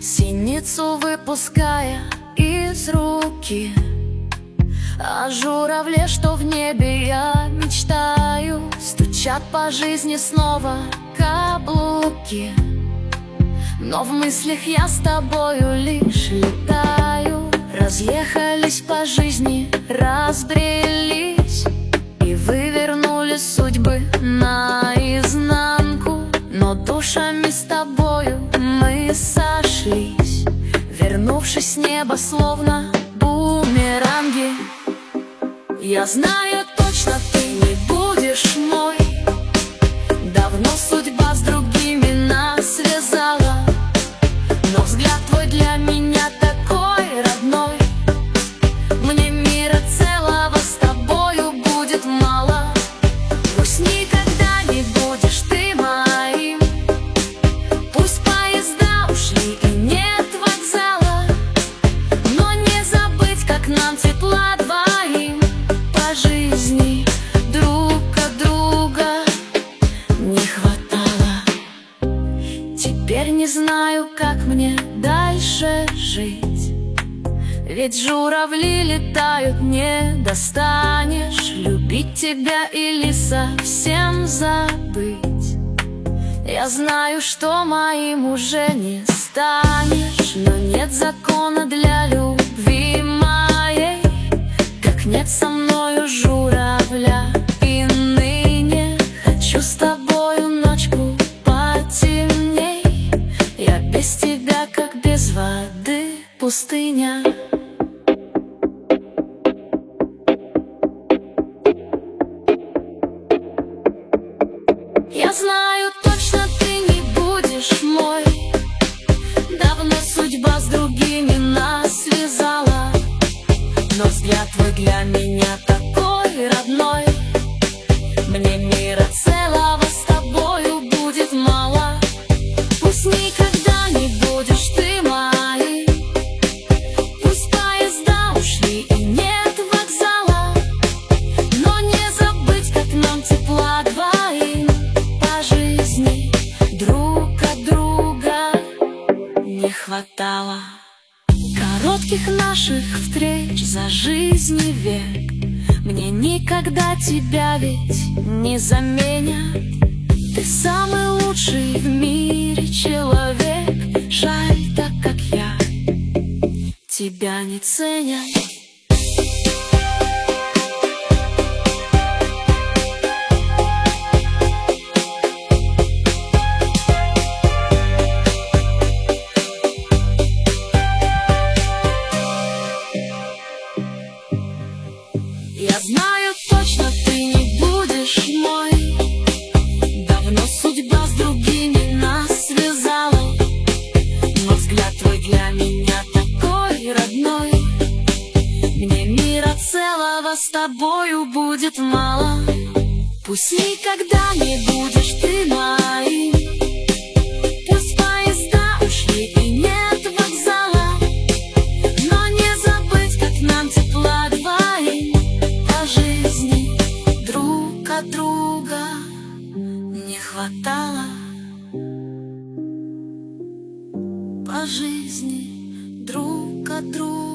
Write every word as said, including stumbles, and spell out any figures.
синицу выпуская из руки. О журавле, что в небе я мечтаю, стучат по жизни снова каблуки. Но в мыслях я с тобою лишь летаю. Разъехались по жизни, разбрелись и вывернули судьбы наизнанку. Но душами с тобою мы сошлись, вернувшись с неба словно бумеранги. Я знаю точно, ты не будешь мой. Давно судьба с другими нас связала, но взгляд твой для меня такой родной. Мне мира целого с тобою будет мало. Пусть никогда не будешь ты моим, пусть поезда ушли и нет вокзала, но не забыть, как нам тепла двоим по жизни друг от друга не хватало. Теперь не знаю, как мне дальше жить, ведь журавли летают, не достанешь. Любить тебя или совсем забыть, я знаю, что моим уже не станешь. Но нет закона для любви моей, как нет со мною журавля. И ныне хочу с тобою ночку потемней. Я без тебя, как без воды пустыня. Я знаю точно, ты не будешь мой. Давно судьба с другими нас связала, но взгляд твой для меня такой родной. Мне мира целого с тобою будет мало. Пусть никогда не будешь ты моим, пусть поезда ушли и нет вокзала, но не забыть, как нам тепла двоим по жизни друг от друга не хватало. Коротких наших встреч за жизни век мне никогда тебя ведь не заменят. Ты самый лучший в мире человек. Жаль, так как я, тебя не ценят. Я знаю точно, ты не будешь мой. Давно судьба с другими нас связала, но взгляд твой для меня такой родной. Мне мира целого с тобою будет мало. Пусть никогда не будешь ты моим, пусть поезда ушли и нет вокзала, но не забыть, как нам тепла двоим по жизни друг от друга не хватало. По жизни друг от друга